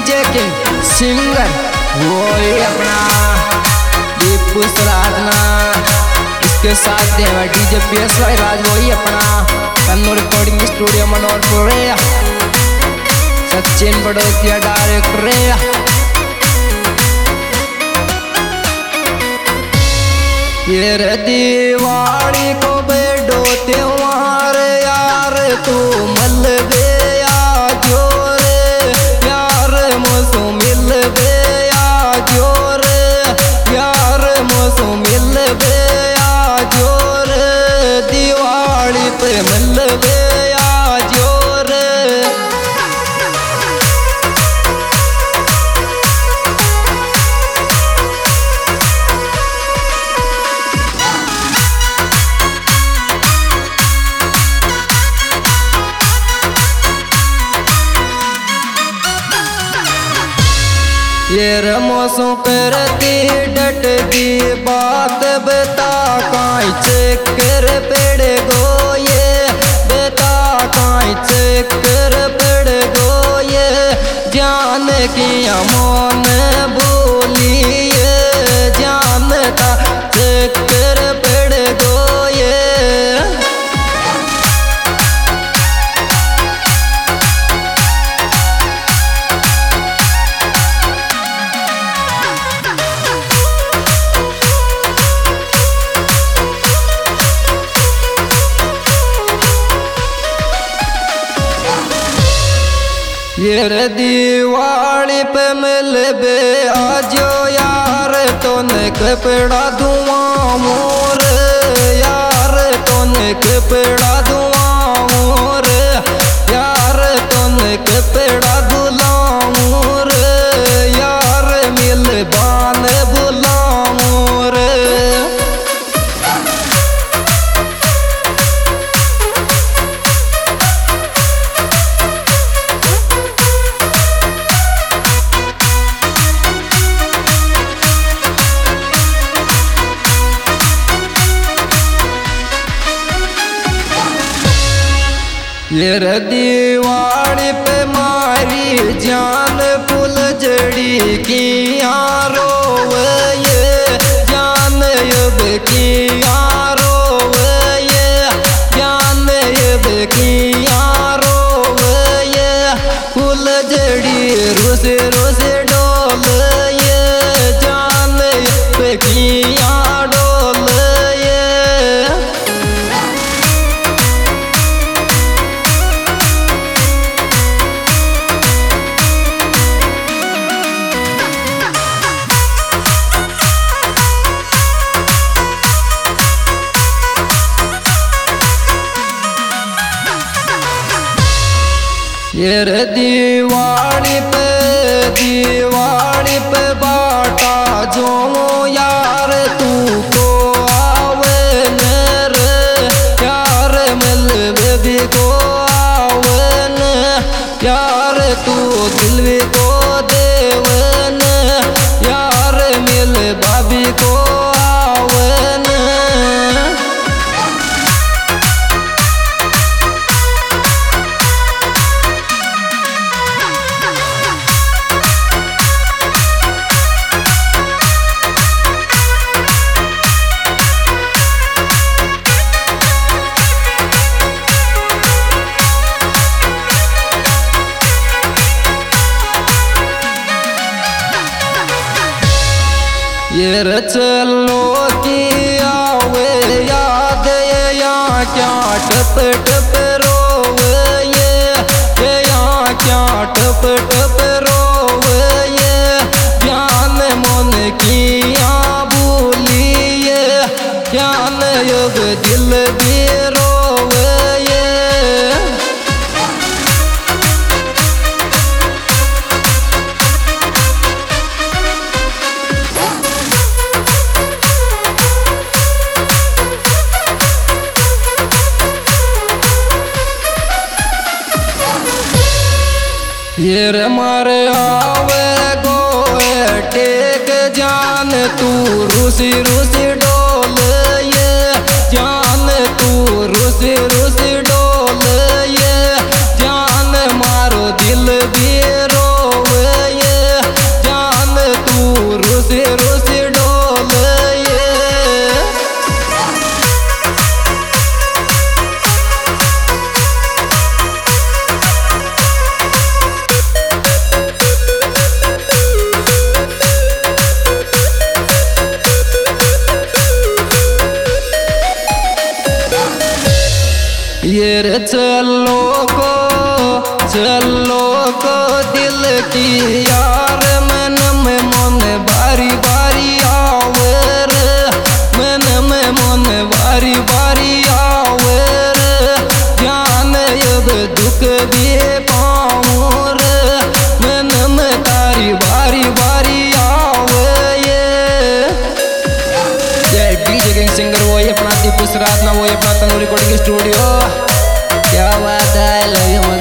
DJ के singer वो ही अपना दीपू सराधना, इसके साथ देवा डीजे पेशवाई राज वो ही अपना Kannur recording studio Manoharpur, Sachin Barotiya director. ये रे दिवाली को बेडो त्योहार यार तू मल बे आजो रे यार मोसो मिल बे आजो रे यार मोसो मिल बे आजो रे दिवाली पे मिल बे आजो रे। ये रमोसों करती डट दी बात बता काई चक्कर पेड़ गो ये बता काई चक्कर पेड़ गो ये जान किया मन बोलिए जानता चक्कर पेड़ गो ये। ये रे दिवाली पे मिल बे आजो यार तोने कपड़ा धुआं मोर यार तोने कपड़ा धुआं मोर यार तोने कपड़ा धुलां मोर यार मिल बान बुला मोर। ये रे दिवाली पे मारी जान पुल जड़ी की रोव ये जान युब की रोव ये जान युब की रोव ये पुल जड़ी रुस रुस डोल ये जान युब की डोल ये। ये रे दिवाली पे बाटा जो यार तू को आवे न रे यार मिल बेबी को आवे न यार तू दिलवी को देवन यार मिल भाभी को आवे न। ये चलो की आवे याद या क्या टप टप रोवे ये यहाँ क्या टप टप रोवे ये ज्ञान मन की भूलिए ज्ञान युग दिल भी रोवे ये। ये रे मारे आवे गोए टेक जान तू रूसी रूसी डोल ये जान तू रूसी रूसी डोल ये जान मारो दिल भी रोवे ये चलो को दिल की यार मन में मन बारी बारी आवे रे, मन में मन बारी बारी आवे रे, ध्यान अब दुख भी पाऊं रे, मन में तारी बारी बारी आवे ये डीजे किंग सिंगर वो ये अपना दीपू सरादना वो ये अपना तनु रिकॉर्डिंग स्टूडियो। क्या बात है।